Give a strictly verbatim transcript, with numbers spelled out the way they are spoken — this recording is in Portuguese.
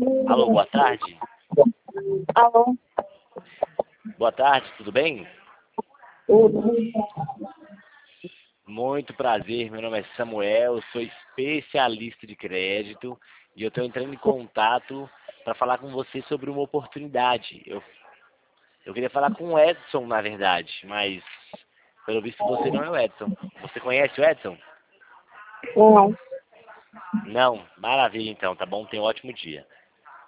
Alô, boa tarde. Alô? Boa tarde, tudo bem? Tudo. Muito prazer, meu nome é Samuel, eu sou especialista de crédito e eu estou entrando em contato para falar com você sobre uma oportunidade. Eu, eu queria falar com o Edson, na verdade, mas pelo visto você não é o Edson. Você conhece o Edson? Não. Não? Maravilha então, tá bom? Tenha um ótimo dia.